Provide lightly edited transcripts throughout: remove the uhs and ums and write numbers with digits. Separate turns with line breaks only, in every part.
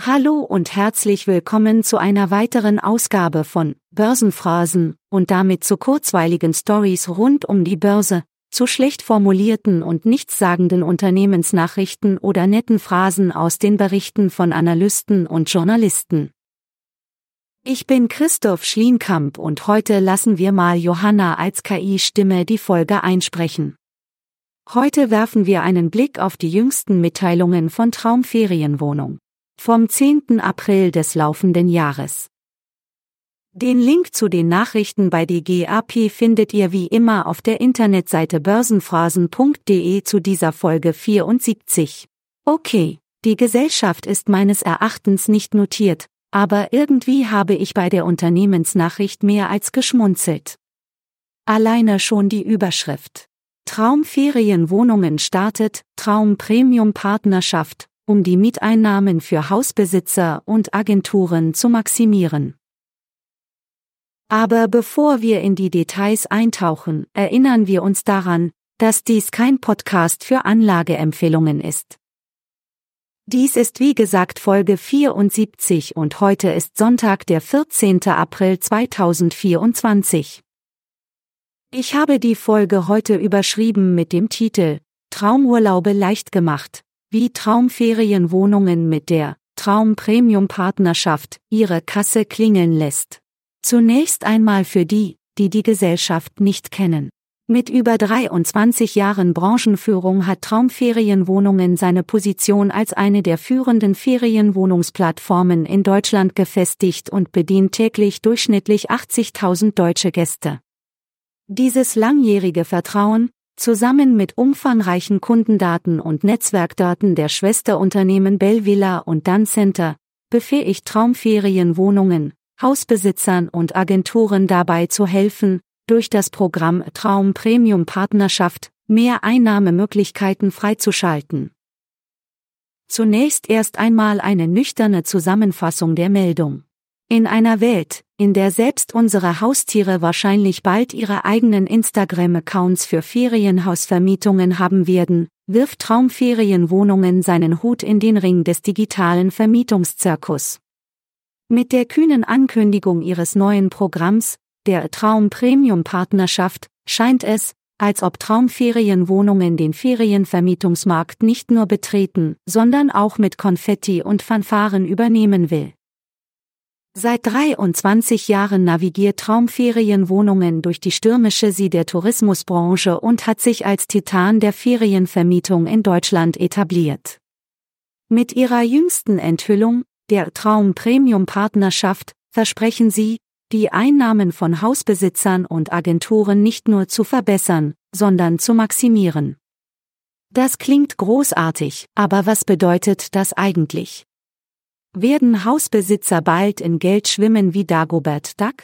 Hallo und herzlich willkommen zu einer weiteren Ausgabe von Börsenphrasen und damit zu kurzweiligen Stories rund um die Börse, zu schlecht formulierten und nichtssagenden Unternehmensnachrichten oder netten Phrasen aus den Berichten von Analysten und Journalisten. Ich bin Christoph Schlienkamp und heute lassen wir mal Johanna als KI-Stimme die Folge einsprechen. Heute werfen wir einen Blick auf die jüngsten Mitteilungen von Traumferienwohnung vom 10. April des laufenden Jahres. Den Link zu den Nachrichten bei DGAP findet ihr wie immer auf der Internetseite börsenphrasen.de zu dieser Folge 74. Okay, die Gesellschaft ist meines Erachtens nicht notiert, aber irgendwie habe ich bei der Unternehmensnachricht mehr als geschmunzelt. Alleine schon die Überschrift. Traumferienwohnungen startet, Traum-Premium-Partnerschaft, um die Mieteinnahmen für Hausbesitzer und Agenturen zu maximieren. Aber bevor wir in die Details eintauchen, erinnern wir uns daran, dass dies kein Podcast für Anlageempfehlungen ist. Dies ist wie gesagt Folge 74 und heute ist Sonntag, der 14. April 2024. Ich habe die Folge heute überschrieben mit dem Titel Traumurlaube leicht gemacht, wie Traumferienwohnungen mit der Traum-Premium-Partnerschaft ihre Kasse klingeln lässt. Zunächst einmal für die, die die Gesellschaft nicht kennen. Mit über 23 Jahren Branchenführung hat Traumferienwohnungen seine Position als eine der führenden Ferienwohnungsplattformen in Deutschland gefestigt und bedient täglich durchschnittlich 80.000 deutsche Gäste. Dieses langjährige Vertrauen, zusammen mit umfangreichen Kundendaten und Netzwerkdaten der Schwesterunternehmen Belvilla und Duncenter, befähigt Traumferienwohnungen, Hausbesitzern und Agenturen dabei zu helfen, durch das Programm Traum Premium Partnerschaft mehr Einnahmemöglichkeiten freizuschalten. Zunächst erst einmal eine nüchterne Zusammenfassung der Meldung. In einer Welt, in der selbst unsere Haustiere wahrscheinlich bald ihre eigenen Instagram-Accounts für Ferienhausvermietungen haben werden, wirft Traumferienwohnungen seinen Hut in den Ring des digitalen Vermietungszirkus. Mit der kühnen Ankündigung ihres neuen Programms, der Traum-Premium-Partnerschaft, scheint es, als ob Traumferienwohnungen den Ferienvermietungsmarkt nicht nur betreten, sondern auch mit Konfetti und Fanfaren übernehmen will. Seit 23 Jahren navigiert Traumferienwohnungen durch die stürmische See der Tourismusbranche und hat sich als Titan der Ferienvermietung in Deutschland etabliert. Mit ihrer jüngsten Enthüllung, der Traum-Premium-Partnerschaft, versprechen sie, die Einnahmen von Hausbesitzern und Agenturen nicht nur zu verbessern, sondern zu maximieren. Das klingt großartig, aber was bedeutet das eigentlich? Werden Hausbesitzer bald in Geld schwimmen wie Dagobert Duck?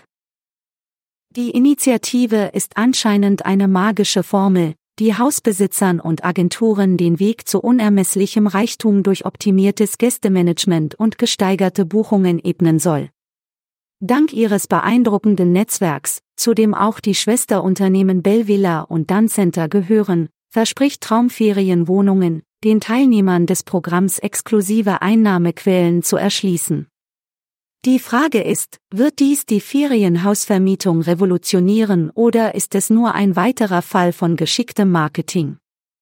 Die Initiative ist anscheinend eine magische Formel, die Hausbesitzern und Agenturen den Weg zu unermesslichem Reichtum durch optimiertes Gästemanagement und gesteigerte Buchungen ebnen soll. Dank ihres beeindruckenden Netzwerks, zu dem auch die Schwesterunternehmen Belvilla und Duncenter gehören, verspricht Traumferienwohnungen, den Teilnehmern des Programms exklusive Einnahmequellen zu erschließen. Die Frage ist, wird dies die Ferienhausvermietung revolutionieren oder ist es nur ein weiterer Fall von geschicktem Marketing?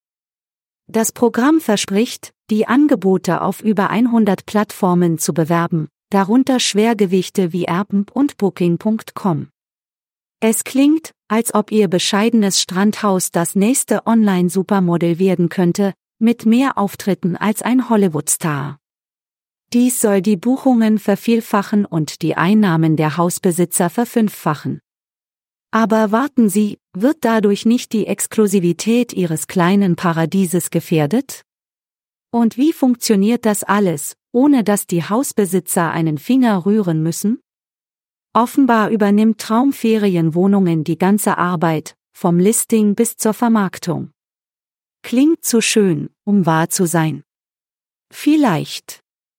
Das Programm verspricht, die Angebote auf über 100 Plattformen zu bewerben, darunter Schwergewichte wie Airbnb und Booking.com. Es klingt, als ob ihr bescheidenes Strandhaus das nächste Online-Supermodel werden könnte, mit mehr Auftritten als ein Hollywood-Star. Dies soll die Buchungen vervielfachen und die Einnahmen der Hausbesitzer verfünffachen. Aber warten Sie, wird dadurch nicht die Exklusivität Ihres kleinen Paradieses gefährdet? Und wie funktioniert das alles, ohne dass die Hausbesitzer einen Finger rühren müssen? Offenbar übernimmt Traumferienwohnungen die ganze Arbeit, vom Listing bis zur Vermarktung. Klingt zu schön, um wahr zu sein. Vielleicht.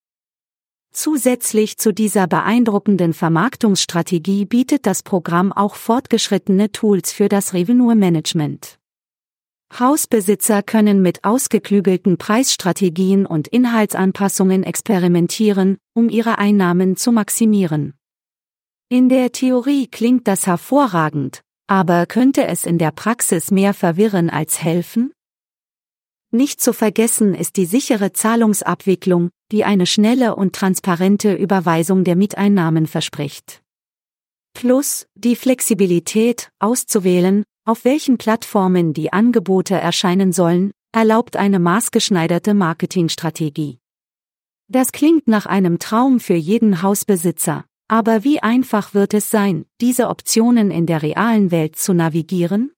Zusätzlich zu dieser beeindruckenden Vermarktungsstrategie bietet das Programm auch fortgeschrittene Tools für das Revenue-Management. Hausbesitzer können mit ausgeklügelten Preisstrategien und Inhaltsanpassungen experimentieren, um ihre Einnahmen zu maximieren. In der Theorie klingt das hervorragend, aber könnte es in der Praxis mehr verwirren als helfen? Nicht zu vergessen ist die sichere Zahlungsabwicklung, die eine schnelle und transparente Überweisung der Mieteinnahmen verspricht. Plus die Flexibilität, auszuwählen, auf welchen Plattformen die Angebote erscheinen sollen, erlaubt eine maßgeschneiderte Marketingstrategie. Das klingt nach einem Traum für jeden Hausbesitzer, aber wie einfach wird es sein, diese Optionen in der realen Welt zu navigieren?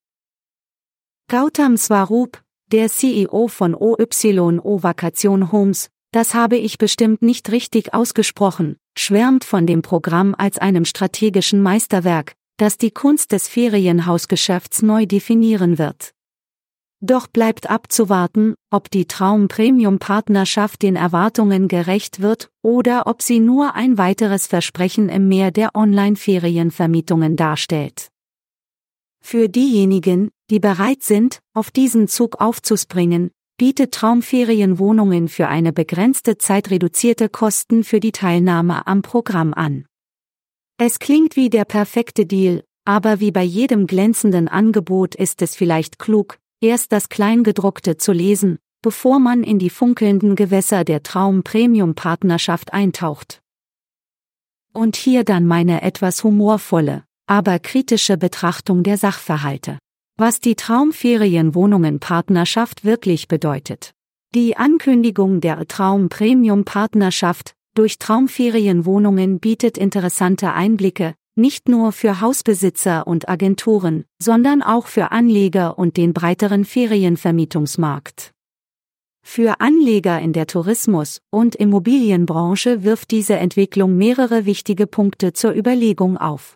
Gautam Swarup, der CEO von OYO Vacation Homes, das habe ich bestimmt nicht richtig ausgesprochen, schwärmt von dem Programm als einem strategischen Meisterwerk, das die Kunst des Ferienhausgeschäfts neu definieren wird. Doch bleibt abzuwarten, ob die Traum-Premium-Partnerschaft den Erwartungen gerecht wird oder ob sie nur ein weiteres Versprechen im Meer der Online-Ferienvermietungen darstellt. Für diejenigen, die bereit sind, auf diesen Zug aufzuspringen, bietet Traumferienwohnungen für eine begrenzte Zeit reduzierte Kosten für die Teilnahme am Programm an. Es klingt wie der perfekte Deal, aber wie bei jedem glänzenden Angebot ist es vielleicht klug, erst das Kleingedruckte zu lesen, bevor man in die funkelnden Gewässer der Traum-Premium-Partnerschaft eintaucht. Und hier dann meine etwas humorvolle, aber kritische Betrachtung der Sachverhalte. Was die Traumferienwohnungen-Partnerschaft wirklich bedeutet. Die Ankündigung der Traum-Premium-Partnerschaft durch Traumferienwohnungen bietet interessante Einblicke, nicht nur für Hausbesitzer und Agenturen, sondern auch für Anleger und den breiteren Ferienvermietungsmarkt. Für Anleger in der Tourismus- und Immobilienbranche wirft diese Entwicklung mehrere wichtige Punkte zur Überlegung auf.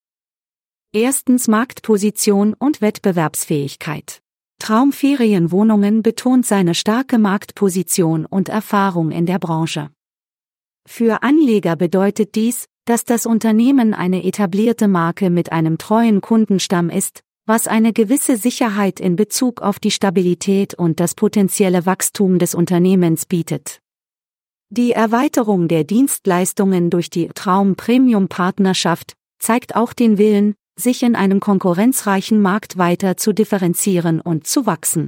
Erstens Marktposition und Wettbewerbsfähigkeit. Traumferienwohnungen betont seine starke Marktposition und Erfahrung in der Branche. Für Anleger bedeutet dies, dass das Unternehmen eine etablierte Marke mit einem treuen Kundenstamm ist, was eine gewisse Sicherheit in Bezug auf die Stabilität und das potenzielle Wachstum des Unternehmens bietet. Die Erweiterung der Dienstleistungen durch die Traum-Premium-Partnerschaft zeigt auch den Willen, sich in einem konkurrenzreichen Markt weiter zu differenzieren und zu wachsen.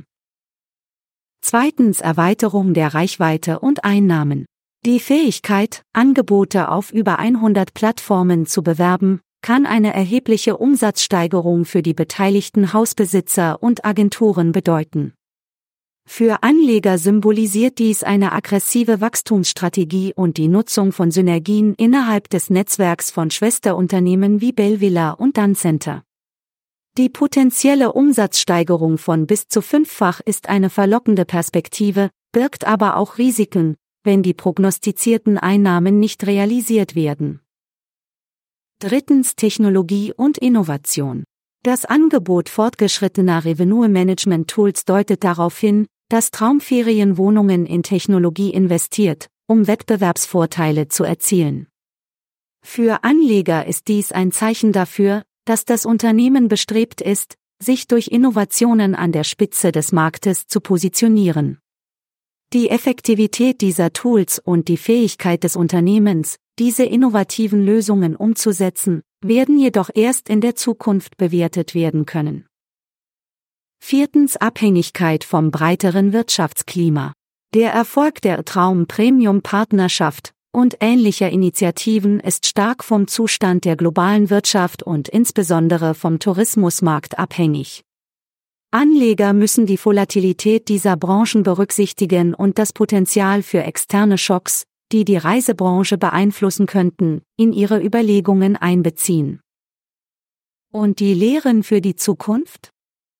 Zweitens Erweiterung der Reichweite und Einnahmen. Die Fähigkeit, Angebote auf über 100 Plattformen zu bewerben, kann eine erhebliche Umsatzsteigerung für die beteiligten Hausbesitzer und Agenturen bedeuten. Für Anleger symbolisiert dies eine aggressive Wachstumsstrategie und die Nutzung von Synergien innerhalb des Netzwerks von Schwesterunternehmen wie Belvilla und Duncenter. Die potenzielle Umsatzsteigerung von bis zu 5-fach ist eine verlockende Perspektive, birgt aber auch Risiken, wenn die prognostizierten Einnahmen nicht realisiert werden. Drittens Technologie und Innovation. Das Angebot fortgeschrittener Revenue-Management-Tools deutet darauf hin, dass Traumferienwohnungen in Technologie investiert, um Wettbewerbsvorteile zu erzielen. Für Anleger ist dies ein Zeichen dafür, dass das Unternehmen bestrebt ist, sich durch Innovationen an der Spitze des Marktes zu positionieren. Die Effektivität dieser Tools und die Fähigkeit des Unternehmens, diese innovativen Lösungen umzusetzen, werden jedoch erst in der Zukunft bewertet werden können. Viertens Abhängigkeit vom breiteren Wirtschaftsklima. Der Erfolg der Traum-Premium-Partnerschaft und ähnlicher Initiativen ist stark vom Zustand der globalen Wirtschaft und insbesondere vom Tourismusmarkt abhängig. Anleger müssen die Volatilität dieser Branchen berücksichtigen und das Potenzial für externe Schocks, die die Reisebranche beeinflussen könnten, in ihre Überlegungen einbeziehen. Und die Lehren für die Zukunft?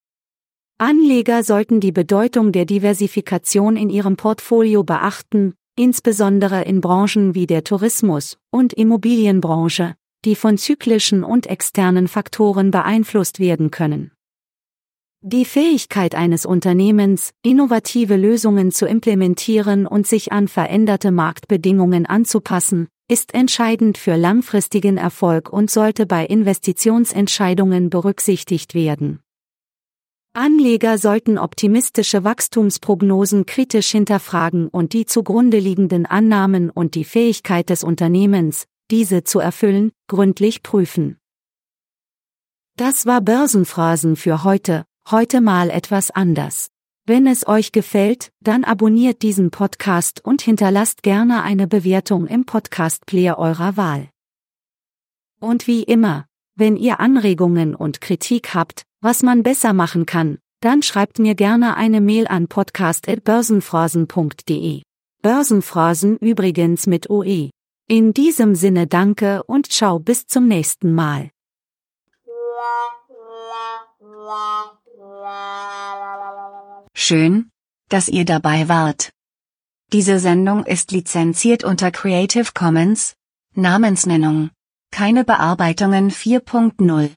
Anleger sollten die Bedeutung der Diversifikation in ihrem Portfolio beachten, insbesondere in Branchen wie der Tourismus- und Immobilienbranche, die von zyklischen und externen Faktoren beeinflusst werden können. Die Fähigkeit eines Unternehmens, innovative Lösungen zu implementieren und sich an veränderte Marktbedingungen anzupassen, ist entscheidend für langfristigen Erfolg und sollte bei Investitionsentscheidungen berücksichtigt werden. Anleger sollten optimistische Wachstumsprognosen kritisch hinterfragen und die zugrunde liegenden Annahmen und die Fähigkeit des Unternehmens, diese zu erfüllen, gründlich prüfen. Das war Börsenphrasen für heute mal etwas anders. Wenn es euch gefällt, dann abonniert diesen Podcast und hinterlasst gerne eine Bewertung im Podcast-Player eurer Wahl. Und wie immer, wenn ihr Anregungen und Kritik habt, was man besser machen kann, dann schreibt mir gerne eine Mail an podcast@börsenphrasen.de. Börsenphrasen übrigens mit OE. In diesem Sinne danke und ciao bis zum nächsten Mal.
Schön, dass ihr dabei wart. Diese Sendung ist lizenziert unter Creative Commons, Namensnennung, keine Bearbeitungen 4.0.